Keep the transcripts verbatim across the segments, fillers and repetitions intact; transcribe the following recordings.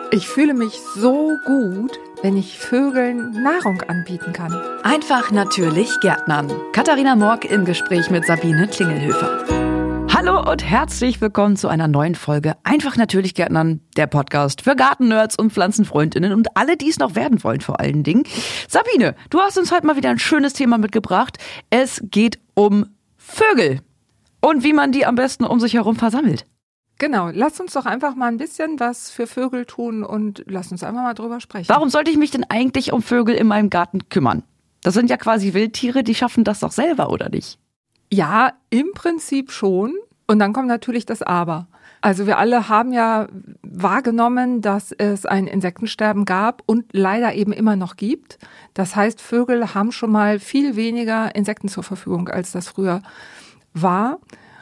Ich fühle mich so gut, wenn ich Vögeln Nahrung anbieten kann. Einfach natürlich Gärtnern. Katharina Morg im Gespräch mit Sabine Klingelhöfer. Hallo und herzlich willkommen zu einer neuen Folge Einfach natürlich Gärtnern, der Podcast für Gartennerds und Pflanzenfreundinnen und alle, die es noch werden wollen vor allen Dingen. Sabine, du hast uns heute mal wieder ein schönes Thema mitgebracht. Es geht um Vögel und wie man die am besten um sich herum versammelt. Genau, lass uns doch einfach mal ein bisschen was für Vögel tun und lass uns einfach mal drüber sprechen. Warum sollte ich mich denn eigentlich um Vögel in meinem Garten kümmern? Das sind ja quasi Wildtiere, die schaffen das doch selber, oder nicht? Ja, im Prinzip schon. Und dann kommt natürlich das Aber. Also wir alle haben ja wahrgenommen, dass es ein Insektensterben gab und leider eben immer noch gibt. Das heißt, Vögel haben schon mal viel weniger Insekten zur Verfügung, als das früher war.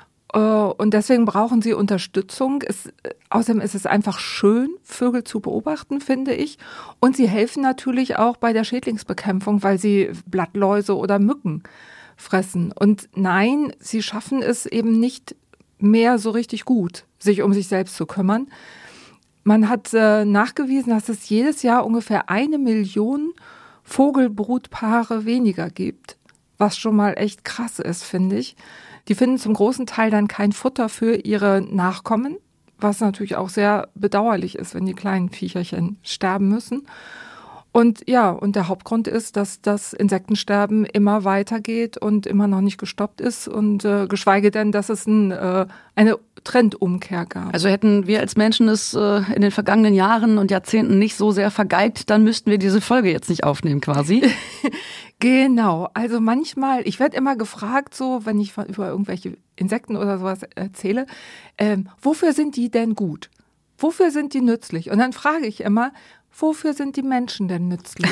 Und deswegen brauchen sie Unterstützung. Es, außerdem ist es einfach schön, Vögel zu beobachten, finde ich. Und sie helfen natürlich auch bei der Schädlingsbekämpfung, weil sie Blattläuse oder Mücken fressen. Und nein, sie schaffen es eben nicht mehr so richtig gut, sich um sich selbst zu kümmern. Man hat äh, nachgewiesen, dass es jedes Jahr ungefähr eine Million Vogelbrutpaare weniger gibt, was schon mal echt krass ist, finde ich. Die finden zum großen Teil dann kein Futter für ihre Nachkommen, was natürlich auch sehr bedauerlich ist, wenn die kleinen Viecherchen sterben müssen. Und ja, und der Hauptgrund ist, dass das Insektensterben immer weitergeht und immer noch nicht gestoppt ist und äh, geschweige denn, dass es ein, äh, eine Trendumkehr gab. Also hätten wir als Menschen es äh, in den vergangenen Jahren und Jahrzehnten nicht so sehr vergeigt, dann müssten wir diese Folge jetzt nicht aufnehmen quasi. Genau, also manchmal, ich werde immer gefragt, so wenn ich über irgendwelche Insekten oder sowas erzähle, ähm, wofür sind die denn gut? Wofür sind die nützlich? Und dann frage ich immer, wofür sind die Menschen denn nützlich?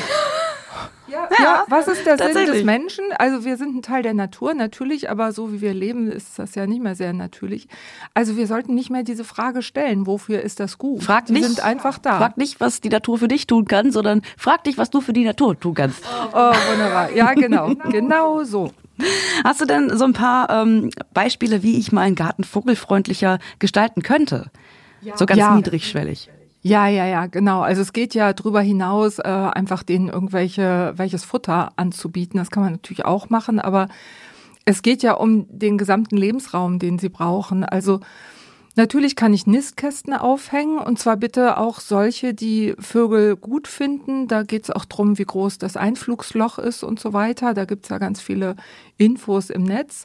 Ja, ja, was ist der Sinn des Menschen? Also wir sind ein Teil der Natur, natürlich, aber so wie wir leben, ist das ja nicht mehr sehr natürlich. Also wir sollten nicht mehr diese Frage stellen, wofür ist das gut? Frag nicht, die sind einfach da. Frag nicht, was die Natur für dich tun kann, sondern frag dich, was du für die Natur tun kannst. Oh, wunderbar. Ja, genau. Genau so. Hast du denn so ein paar ähm, Beispiele, wie ich meinen Garten vogelfreundlicher gestalten könnte? Ja. So ganz ja. niedrigschwellig. Ja, ja, ja, genau. Also es geht ja drüber hinaus, äh, einfach denen irgendwelche welches Futter anzubieten. Das kann man natürlich auch machen, aber es geht ja um den gesamten Lebensraum, den sie brauchen. Also natürlich kann ich Nistkästen aufhängen und zwar bitte auch solche, die Vögel gut finden. Da geht es auch drum, wie groß das Einflugsloch ist und so weiter. Da gibt's ja ganz viele Infos im Netz.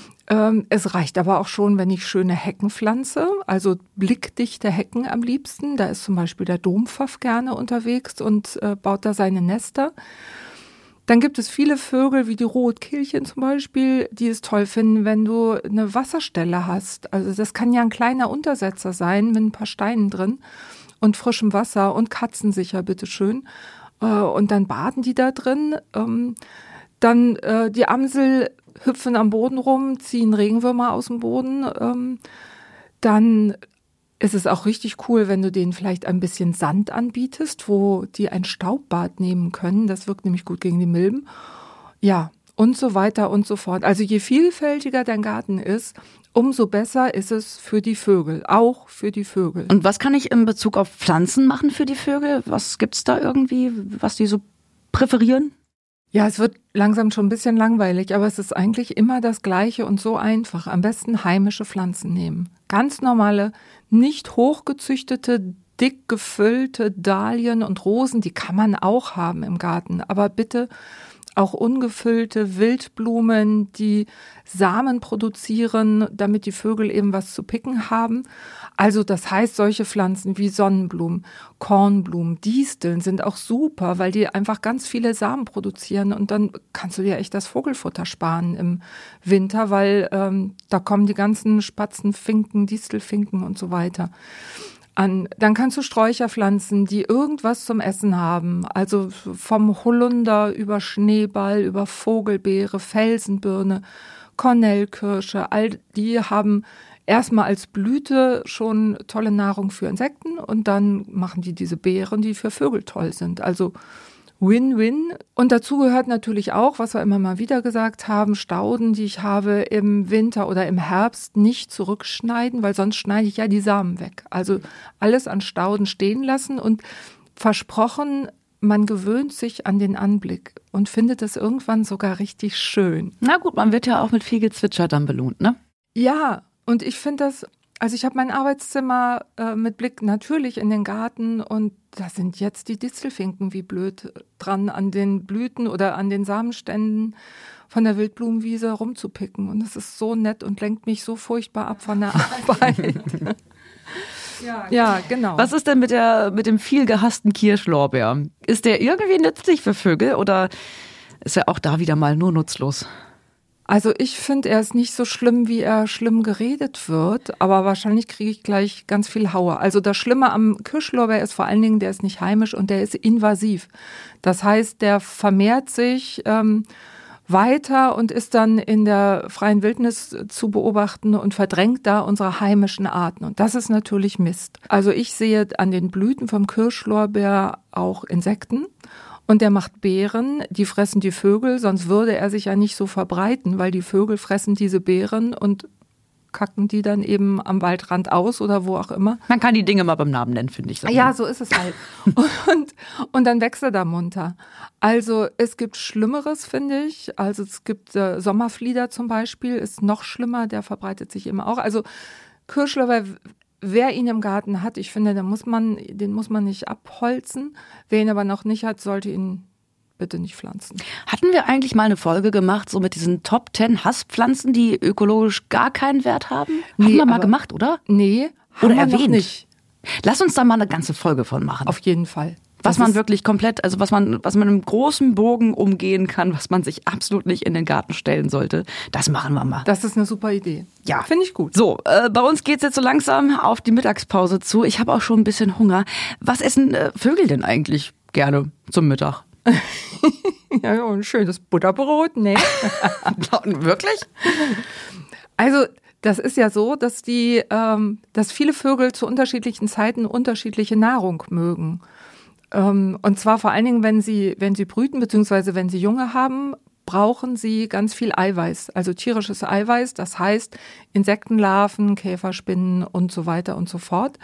Es reicht aber auch schon, wenn ich schöne Hecken pflanze, also blickdichte Hecken am liebsten. Da ist zum Beispiel der Dompfaff gerne unterwegs und äh, baut da seine Nester. Dann gibt es viele Vögel, wie die Rotkehlchen zum Beispiel, die es toll finden, wenn du eine Wasserstelle hast. Also das kann ja ein kleiner Untersetzer sein mit ein paar Steinen drin und frischem Wasser und katzensicher, bitteschön. Äh, und dann baden die da drin. Ähm, dann äh, die Amsel hüpfen am Boden rum, ziehen Regenwürmer aus dem Boden. Ähm, dann ist es auch richtig cool, wenn du denen vielleicht ein bisschen Sand anbietest, wo die ein Staubbad nehmen können. Das wirkt nämlich gut gegen die Milben. Ja, und so weiter und so fort. Also je vielfältiger dein Garten ist, umso besser ist es für die Vögel, auch für die Vögel. Und was kann ich in Bezug auf Pflanzen machen für die Vögel? Was gibt's da irgendwie, was die so präferieren? Ja, es wird langsam schon ein bisschen langweilig, aber es ist eigentlich immer das Gleiche und so einfach. Am besten heimische Pflanzen nehmen. Ganz normale, nicht hochgezüchtete, dick gefüllte Dahlien und Rosen, die kann man auch haben im Garten. Aber bitte auch ungefüllte Wildblumen, die Samen produzieren, damit die Vögel eben was zu picken haben. Also das heißt, solche Pflanzen wie Sonnenblumen, Kornblumen, Disteln sind auch super, weil die einfach ganz viele Samen produzieren und dann kannst du dir echt das Vogelfutter sparen im Winter, weil ähm, da kommen die ganzen Spatzen, Finken, Distelfinken und so weiter an. Dann kannst du Sträucher pflanzen, die irgendwas zum Essen haben. Also vom Holunder über Schneeball, über Vogelbeere, Felsenbirne, Kornellkirsche. All die haben erstmal als Blüte schon tolle Nahrung für Insekten und dann machen die diese Beeren, die für Vögel toll sind. Also Win-Win. Und dazu gehört natürlich auch, was wir immer mal wieder gesagt haben, Stauden, die ich habe im Winter oder im Herbst nicht zurückschneiden, weil sonst schneide ich ja die Samen weg. Also alles an Stauden stehen lassen und versprochen, man gewöhnt sich an den Anblick und findet es irgendwann sogar richtig schön. Na gut, man wird ja auch mit viel Gezwitscher dann belohnt, ne? Ja, und ich finde das, also ich habe mein Arbeitszimmer äh, mit Blick natürlich in den Garten und da sind jetzt die Distelfinken wie blöd dran, an den Blüten oder an den Samenständen von der Wildblumenwiese rumzupicken. Und das ist so nett und lenkt mich so furchtbar ab von der Arbeit. Ja, ja, genau. Was ist denn mit der mit dem viel gehassten Kirschlorbeer? Ist der irgendwie nützlich für Vögel oder ist er auch da wieder mal nur nutzlos? Also ich finde, er ist nicht so schlimm, wie er schlimm geredet wird, aber wahrscheinlich kriege ich gleich ganz viel Haue. Also das Schlimme am Kirschlorbeer ist vor allen Dingen, der ist nicht heimisch und der ist invasiv. Das heißt, der vermehrt sich ähm, weiter und ist dann in der freien Wildnis zu beobachten und verdrängt da unsere heimischen Arten. Und das ist natürlich Mist. Also ich sehe an den Blüten vom Kirschlorbeer auch Insekten. Und der macht Beeren, die fressen die Vögel, sonst würde er sich ja nicht so verbreiten, weil die Vögel fressen diese Beeren und kacken die dann eben am Waldrand aus oder wo auch immer. Man kann die Dinge mal beim Namen nennen, finde ich. So. Ja, so ist es halt. und, und dann wächst er da munter. Also es gibt Schlimmeres, finde ich. Also es gibt äh, Sommerflieder zum Beispiel, ist noch schlimmer, der verbreitet sich eben auch. Also Kirschlorbeer, wer ihn im Garten hat, ich finde, den muss man, den muss man nicht abholzen. Wer ihn aber noch nicht hat, sollte ihn bitte nicht pflanzen. Hatten wir eigentlich mal eine Folge gemacht, so mit diesen Top zehn Hasspflanzen, die ökologisch gar keinen Wert haben? Nee, Hatten wir mal gemacht, oder? Nee, haben oder wir erwähnt. Noch nicht. Lass uns da mal eine ganze Folge von machen. Auf jeden Fall. Was Das man ist wirklich komplett, also was man, was man im großen Bogen umgehen kann, was man sich absolut nicht in den Garten stellen sollte, das machen wir mal. Das ist eine super Idee. Ja, finde ich gut. So, äh, bei uns geht's jetzt so langsam auf die Mittagspause zu. Ich habe auch schon ein bisschen Hunger. Was essen äh, Vögel denn eigentlich gerne zum Mittag? Ja, ja, ein schönes Butterbrot, ne? Wirklich? Also das ist ja so, dass die, ähm, dass viele Vögel zu unterschiedlichen Zeiten unterschiedliche Nahrung mögen. Ähm, und zwar vor allen Dingen, wenn sie, wenn sie brüten beziehungsweise wenn sie Junge haben, brauchen sie ganz viel Eiweiß, also tierisches Eiweiß. Das heißt Insektenlarven, Käferspinnen und so weiter und so fort.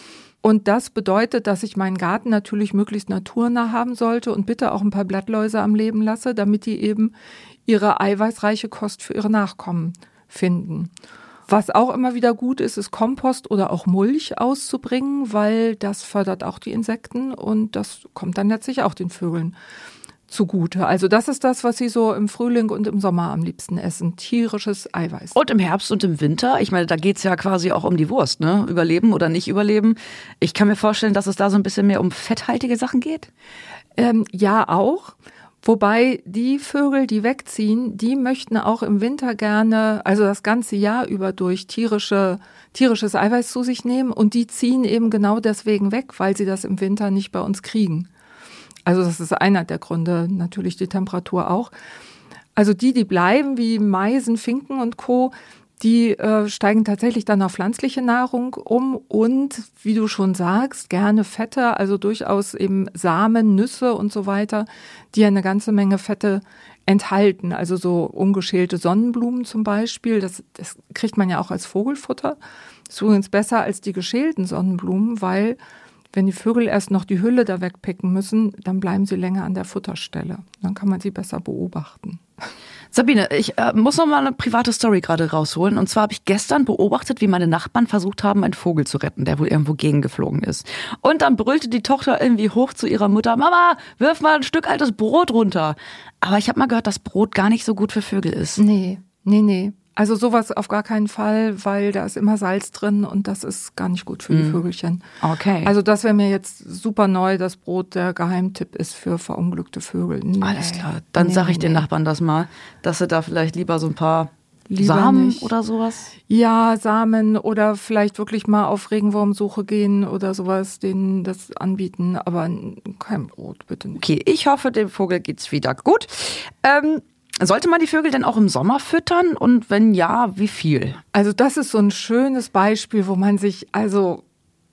Und das bedeutet, dass ich meinen Garten natürlich möglichst naturnah haben sollte und bitte auch ein paar Blattläuse am Leben lasse, damit die eben ihre eiweißreiche Kost für ihre Nachkommen finden. Was auch immer wieder gut ist, ist Kompost oder auch Mulch auszubringen, weil das fördert auch die Insekten und das kommt dann letztlich auch den Vögeln zugute. Also das ist das, was sie so im Frühling und im Sommer am liebsten essen. Tierisches Eiweiß. Und im Herbst und im Winter, ich meine, da geht's ja quasi auch um die Wurst, ne? Überleben oder nicht überleben. Ich kann mir vorstellen, dass es da so ein bisschen mehr um fetthaltige Sachen geht. Ähm, ja, auch. Wobei die Vögel, die wegziehen, die möchten auch im Winter gerne, also das ganze Jahr über durch tierische, tierisches Eiweiß zu sich nehmen und die ziehen eben genau deswegen weg, weil sie das im Winter nicht bei uns kriegen. Also das ist einer der Gründe, natürlich die Temperatur auch. Also die, die bleiben, wie Meisen, Finken und Co., die äh, steigen tatsächlich dann auf pflanzliche Nahrung um und, wie du schon sagst, gerne Fette, also durchaus eben Samen, Nüsse und so weiter, die eine ganze Menge Fette enthalten. Also so ungeschälte Sonnenblumen zum Beispiel, das, das kriegt man ja auch als Vogelfutter. Das ist übrigens besser als die geschälten Sonnenblumen, weil wenn die Vögel erst noch die Hülle da wegpicken müssen, dann bleiben sie länger an der Futterstelle. Dann kann man sie besser beobachten. Sabine, ich äh, muss noch mal eine private Story gerade rausholen. Und zwar habe ich gestern beobachtet, wie meine Nachbarn versucht haben, einen Vogel zu retten, der wohl irgendwo gegengeflogen ist. Und dann brüllte die Tochter irgendwie hoch zu ihrer Mutter, Mama, wirf mal ein Stück altes Brot runter. Aber ich habe mal gehört, dass Brot gar nicht so gut für Vögel ist. Nee, nee, nee. Also sowas auf gar keinen Fall, weil da ist immer Salz drin und das ist gar nicht gut für die mm. Vögelchen. Okay. Also das wäre mir jetzt super neu, dass Brot der Geheimtipp ist für verunglückte Vögel. Nee. Alles klar, dann nee, sage ich nee. den Nachbarn das mal, dass sie da vielleicht lieber so ein paar Lieber Samen nicht. oder sowas? Ja, Samen oder vielleicht wirklich mal auf Regenwurmsuche gehen oder sowas, denen das anbieten, aber kein Brot, bitte nicht. Okay, ich hoffe, dem Vogel geht's wieder gut. Ähm, Sollte man die Vögel denn auch im Sommer füttern und wenn ja, wie viel? Also das ist so ein schönes Beispiel, wo man sich also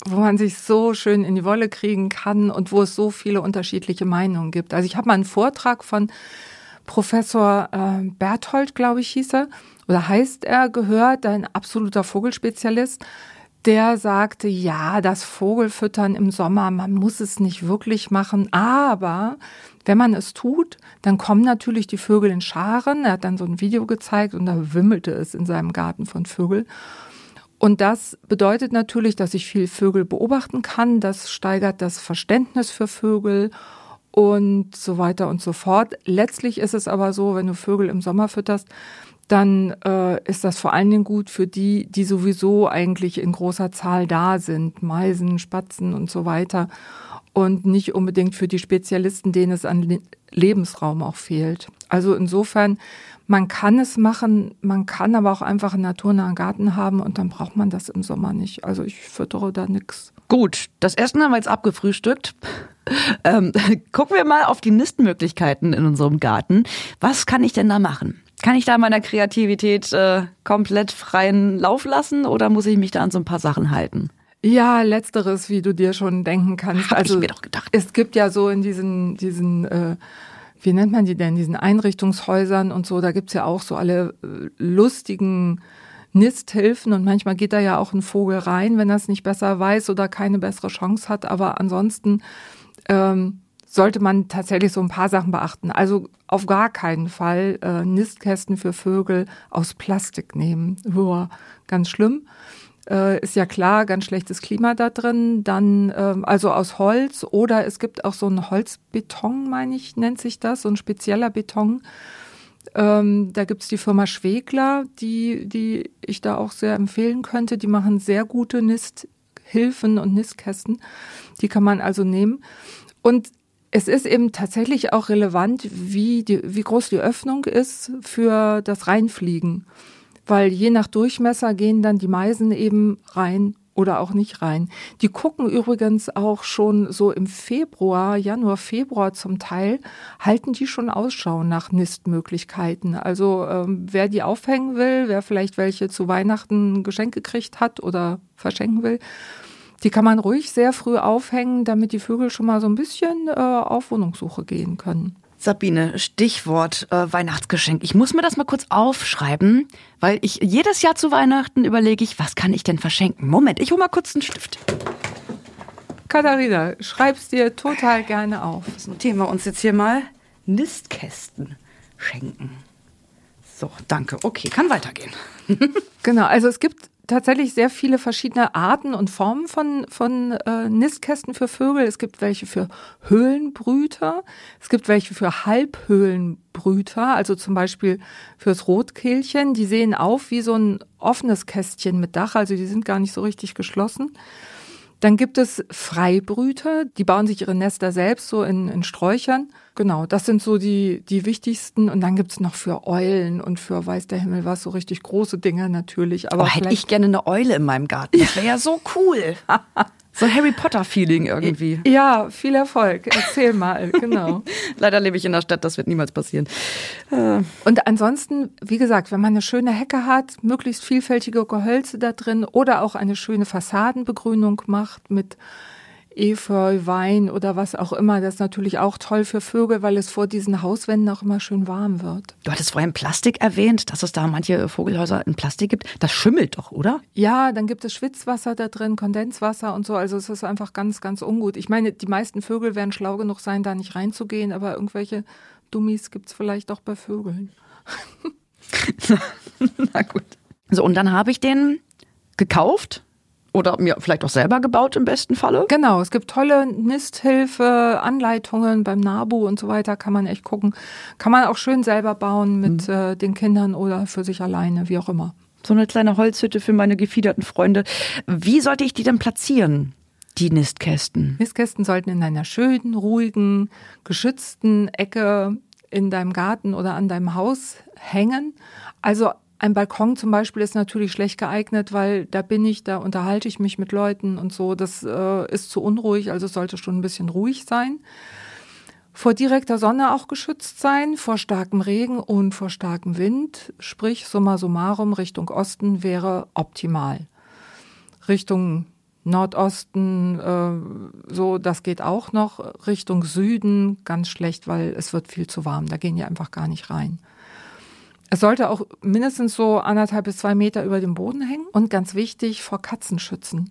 wo man sich so schön in die Wolle kriegen kann und wo es so viele unterschiedliche Meinungen gibt. Also ich habe mal einen Vortrag von Professor äh, Berthold, glaube ich, hieß er, oder heißt er, gehört, ein absoluter Vogelspezialist. Der sagte, ja, das Vogelfüttern im Sommer, man muss es nicht wirklich machen, aber wenn man es tut, dann kommen natürlich die Vögel in Scharen. Er hat dann so ein Video gezeigt und da wimmelte es in seinem Garten von Vögeln. Und das bedeutet natürlich, dass ich viel Vögel beobachten kann. Das steigert das Verständnis für Vögel und so weiter und so fort. Letztlich ist es aber so, wenn du Vögel im Sommer fütterst, dann äh, ist das vor allen Dingen gut für die, die sowieso eigentlich in großer Zahl da sind. Meisen, Spatzen und so weiter. Und nicht unbedingt für die Spezialisten, denen es an Le- Lebensraum auch fehlt. Also insofern, man kann es machen, man kann aber auch einfach einen naturnahen Garten haben und dann braucht man das im Sommer nicht. Also ich füttere da nix. Gut, das Essen haben wir jetzt abgefrühstückt. Ähm, gucken wir mal auf die Nistmöglichkeiten in unserem Garten. Was kann ich denn da machen? Kann ich da meiner Kreativität äh, komplett freien Lauf lassen oder muss ich mich da an so ein paar Sachen halten? Ja, letzteres, wie du dir schon denken kannst. Hab also ich mir doch gedacht. Es gibt ja so in diesen, diesen äh, wie nennt man die denn, diesen Einrichtungshäusern und so, da gibt's ja auch so alle äh, lustigen Nisthilfen und manchmal geht da ja auch ein Vogel rein, wenn er es nicht besser weiß oder keine bessere Chance hat. Aber ansonsten ähm, sollte man tatsächlich so ein paar Sachen beachten. Also auf gar keinen Fall äh, Nistkästen für Vögel aus Plastik nehmen. Uah, ganz schlimm. Äh, ist ja klar, ganz schlechtes Klima da drin. Dann ähm, also aus Holz oder es gibt auch so einen Holzbeton, meine ich, nennt sich das, so ein spezieller Beton. Ähm, da gibt's die Firma Schwegler, die, die ich da auch sehr empfehlen könnte. Die machen sehr gute Nisthilfen und Nistkästen. Die kann man also nehmen. Und es ist eben tatsächlich auch relevant, wie, die, wie groß die Öffnung ist für das Reinfliegen. Weil je nach Durchmesser gehen dann die Meisen eben rein oder auch nicht rein. Die gucken übrigens auch schon so im Februar, Januar, Februar zum Teil, halten die schon Ausschau nach Nistmöglichkeiten. Also ähm, wer die aufhängen will, wer vielleicht welche zu Weihnachten ein Geschenk gekriegt hat oder verschenken will, die kann man ruhig sehr früh aufhängen, damit die Vögel schon mal so ein bisschen äh, auf Wohnungssuche gehen können. Sabine, Stichwort äh, Weihnachtsgeschenk. Ich muss mir das mal kurz aufschreiben, weil ich jedes Jahr zu Weihnachten überlege ich, was kann ich denn verschenken? Moment, ich hole mal kurz einen Stift. Katharina, schreib's dir total gerne auf. Das notieren wir uns jetzt hier mal. Nistkästen schenken. So, danke. Okay, kann weitergehen. Genau, also es gibt tatsächlich sehr viele verschiedene Arten und Formen von, von äh, Nistkästen für Vögel. Es gibt welche für Höhlenbrüter, es gibt welche für Halbhöhlenbrüter, also zum Beispiel fürs Rotkehlchen. Die sehen auf wie so ein offenes Kästchen mit Dach, also die sind gar nicht so richtig geschlossen. Dann gibt es Freibrüter, die bauen sich ihre Nester selbst so in, in Sträuchern. Genau, das sind so die, die wichtigsten. Und dann gibt's noch für Eulen und für weiß der Himmel was, so richtig große Dinger natürlich. Aber oh, hätte ich gerne eine Eule in meinem Garten. Das wäre ja so cool. So Harry Potter-Feeling irgendwie. Ja, viel Erfolg. Erzähl mal, genau. Leider lebe ich in der Stadt, das wird niemals passieren. Äh. Und ansonsten, wie gesagt, wenn man eine schöne Hecke hat, möglichst vielfältige Gehölze da drin oder auch eine schöne Fassadenbegrünung macht mit Efeu, Wein oder was auch immer, das ist natürlich auch toll für Vögel, weil es vor diesen Hauswänden auch immer schön warm wird. Du hattest vorhin Plastik erwähnt, dass es da manche Vogelhäuser in Plastik gibt. Das schimmelt doch, oder? Ja, dann gibt es Schwitzwasser da drin, Kondenswasser und so. Also es ist einfach ganz, ganz ungut. Ich meine, die meisten Vögel werden schlau genug sein, da nicht reinzugehen, aber irgendwelche Dummies gibt's vielleicht auch bei Vögeln. Na gut. So, und dann habe ich den gekauft. Oder mir vielleicht auch selber gebaut im besten Falle? Genau, es gibt tolle Nisthilfe, Anleitungen beim NABU und so weiter, kann man echt gucken. Kann man auch schön selber bauen mit mhm. äh, den Kindern oder für sich alleine, wie auch immer. So eine kleine Holzhütte für meine gefiederten Freunde. Wie sollte ich die denn platzieren, die Nistkästen? Nistkästen sollten in einer schönen, ruhigen, geschützten Ecke in deinem Garten oder an deinem Haus hängen. Also ein Balkon zum Beispiel ist natürlich schlecht geeignet, weil da bin ich, da unterhalte ich mich mit Leuten und so. Das äh, ist zu unruhig, also es sollte schon ein bisschen ruhig sein. Vor direkter Sonne auch geschützt sein, vor starkem Regen und vor starkem Wind. Sprich, summa summarum, Richtung Osten wäre optimal. Richtung Nordosten, äh, so, das geht auch noch. Richtung Süden ganz schlecht, weil es wird viel zu warm. Da gehen die einfach gar nicht rein. Es sollte auch mindestens so anderthalb bis zwei Meter über dem Boden hängen. Und ganz wichtig, vor Katzen schützen.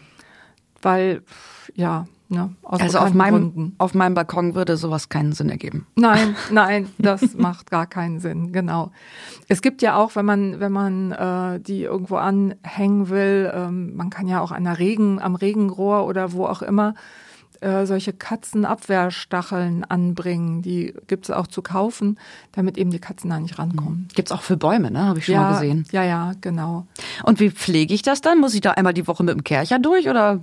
Weil, ja, ne, aus Also auf meinem, Gründen. auf meinem Balkon würde sowas keinen Sinn ergeben. Nein, nein, das macht gar keinen Sinn, genau. Es gibt ja auch, wenn man, wenn man äh, die irgendwo anhängen will, ähm, man kann ja auch an der Regen, am Regenrohr oder wo auch immer äh, solche Katzenabwehrstacheln anbringen. Die gibt es auch zu kaufen, damit eben die Katzen da nicht rankommen. Gibt's auch für Bäume, ne? Habe ich schon ja, mal gesehen. Ja, ja, genau. Und wie pflege ich das dann? Muss ich da einmal die Woche mit dem Kercher durch oder?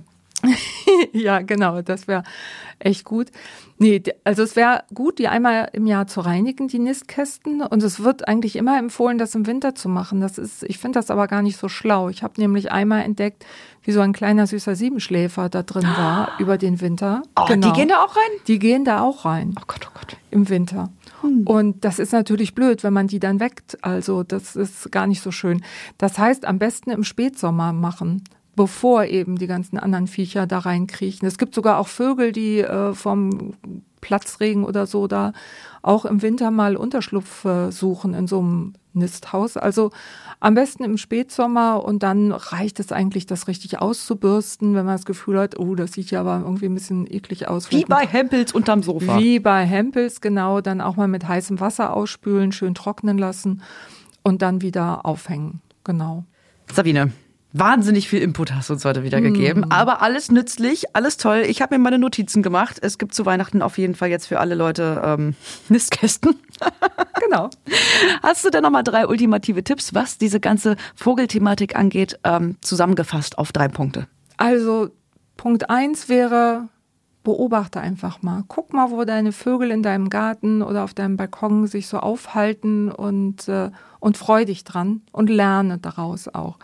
Ja, genau, das wäre echt gut. Nee, also es wäre gut, die einmal im Jahr zu reinigen, die Nistkästen. Und es wird eigentlich immer empfohlen, das im Winter zu machen. Das ist, ich finde das aber gar nicht so schlau. Ich habe nämlich einmal entdeckt, wie so ein kleiner süßer Siebenschläfer da drin war über den Winter. Oh, genau. Die gehen da auch rein? Die gehen da auch rein. Oh Gott, oh Gott. Im Winter. Hm. Und das ist natürlich blöd, wenn man die dann weckt. Also das ist gar nicht so schön. Das heißt, am besten im Spätsommer machen, bevor eben die ganzen anderen Viecher da reinkriechen. Es gibt sogar auch Vögel, die äh, vom Platzregen oder so da auch im Winter mal Unterschlupf äh, suchen in so einem Nisthaus. Also am besten im Spätsommer und dann reicht es eigentlich, das richtig auszubürsten, wenn man das Gefühl hat, oh, das sieht ja aber irgendwie ein bisschen eklig aus. Wie bei Hempels unterm Sofa. Wie bei Hempels, genau. Dann auch mal mit heißem Wasser ausspülen, schön trocknen lassen und dann wieder aufhängen. Genau. Sabine, wahnsinnig viel Input hast du uns heute wieder gegeben, mm. aber alles nützlich, alles toll. Ich habe mir meine Notizen gemacht. Es gibt zu Weihnachten auf jeden Fall jetzt für alle Leute ähm, Nistkästen. Genau. Hast du denn nochmal drei ultimative Tipps, was diese ganze Vogelthematik angeht, ähm, zusammengefasst auf drei Punkte? Also Punkt eins wäre, beobachte einfach mal. Guck mal, wo deine Vögel in deinem Garten oder auf deinem Balkon sich so aufhalten und, äh, und freu dich dran und lerne daraus auch.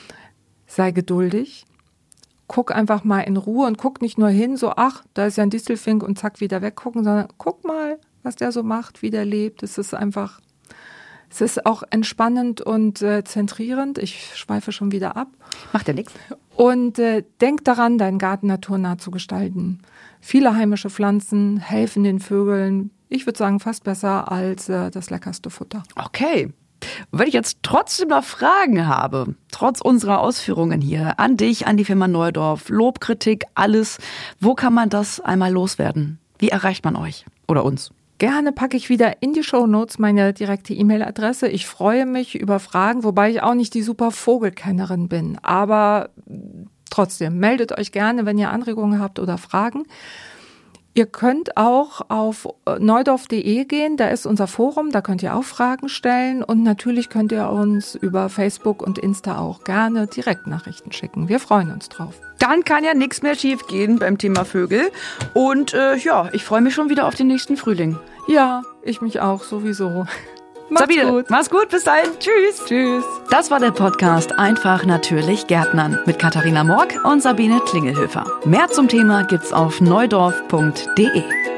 Sei geduldig, guck einfach mal in Ruhe und guck nicht nur hin, so ach, da ist ja ein Distelfink und zack, wieder weggucken, sondern guck mal, was der so macht, wie der lebt. Es ist einfach, es ist auch entspannend und äh, zentrierend. Ich schweife schon wieder ab. Macht ja nichts. Und äh, denk daran, deinen Garten naturnah zu gestalten. Viele heimische Pflanzen helfen den Vögeln, ich würde sagen, fast besser als äh, das leckerste Futter. Okay. Wenn ich jetzt trotzdem noch Fragen habe, trotz unserer Ausführungen hier, an dich, an die Firma Neudorf, Lob, Kritik, alles, wo kann man das einmal loswerden? Wie erreicht man euch oder uns? Gerne packe ich wieder in die Shownotes meine direkte E-Mail-Adresse. Ich freue mich über Fragen, wobei ich auch nicht die super Vogelkennerin bin. Aber trotzdem, meldet euch gerne, wenn ihr Anregungen habt oder Fragen. Ihr könnt auch auf neudorf punkt de gehen, da ist unser Forum, da könnt ihr auch Fragen stellen und natürlich könnt ihr uns über Facebook und Insta auch gerne Direktnachrichten schicken. Wir freuen uns drauf. Dann kann ja nichts mehr schief gehen beim Thema Vögel und äh, ja, ich freue mich schon wieder auf den nächsten Frühling. Ja, ich mich auch sowieso. Macht's Sabine, gut. Mach's gut, bis dahin. Tschüss. Tschüss. Das war der Podcast Einfach natürlich Gärtnern mit Katharina Morg und Sabine Klingelhöfer. Mehr zum Thema gibt's auf neudorf punkt de.